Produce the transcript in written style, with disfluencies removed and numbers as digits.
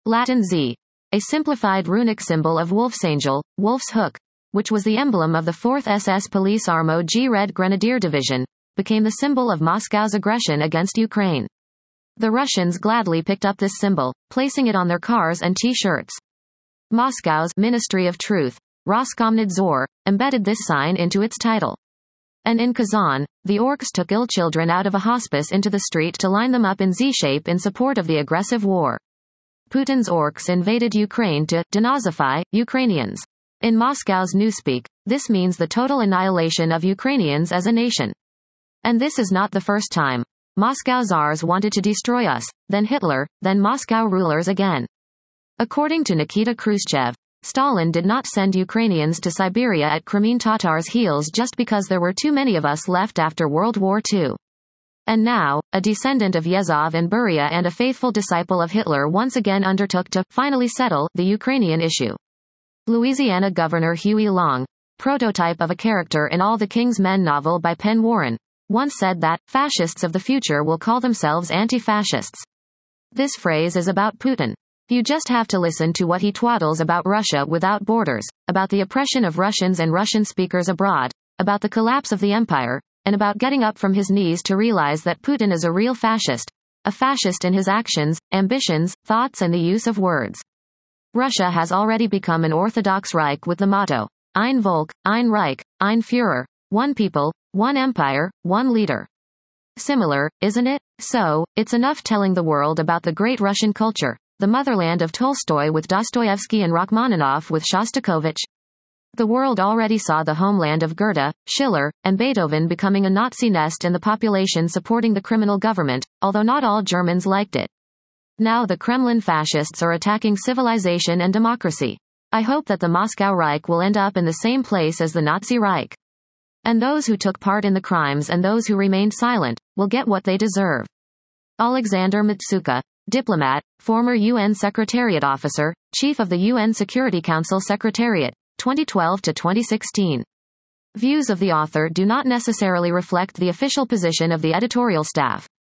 Latin Z. A simplified runic symbol of Wolf's Angel, Wolf's Hook, which was the emblem of the 4th SS Police Armo G Red Grenadier Division, became the symbol of Moscow's aggression against Ukraine. The Russians gladly picked up this symbol, placing it on their cars and T-shirts. Moscow's Ministry of Truth, Roskomnadzor, embedded this sign into its title. And in Kazan, the orcs took ill children out of a hospice into the street to line them up in Z-shape in support of the aggressive war. Putin's orcs invaded Ukraine to denazify Ukrainians. In Moscow's newspeak, this means the total annihilation of Ukrainians as a nation. And this is not the first time. Moscow czars wanted to destroy us, then Hitler, then Moscow rulers again. According to Nikita Khrushchev, Stalin did not send Ukrainians to Siberia at Crimean Tatars' heels just because there were too many of us left after World War II. And now, a descendant of Yezhov and Beria and a faithful disciple of Hitler once again undertook to finally settle the Ukrainian issue. Louisiana Governor Huey Long, prototype of a character in All the King's Men novel by Penn Warren, once said that fascists of the future will call themselves anti-fascists. This phrase is about Putin. You just have to listen to what he twaddles about Russia without borders, about the oppression of Russians and Russian speakers abroad, about the collapse of the empire, and about getting up from his knees to realize that Putin is a real fascist. A fascist in his actions, ambitions, thoughts and the use of words. Russia has already become an Orthodox Reich with the motto, Ein Volk, ein Reich, ein Führer, one people, one empire, one leader. Similar, isn't it? So, it's enough telling the world about the great Russian culture, the motherland of Tolstoy with Dostoevsky and Rachmaninoff with Shostakovich. The world already saw the homeland of Goethe, Schiller, and Beethoven becoming a Nazi nest and the population supporting the criminal government, although not all Germans liked it. Now the Kremlin fascists are attacking civilization and democracy. I hope that the Moscow Reich will end up in the same place as the Nazi Reich. And those who took part in the crimes and those who remained silent, will get what they deserve. Alexander Matsuka, diplomat, former UN Secretariat officer, chief of the UN Security Council Secretariat, 2012 to 2016. Views of the author do not necessarily reflect the official position of the editorial staff.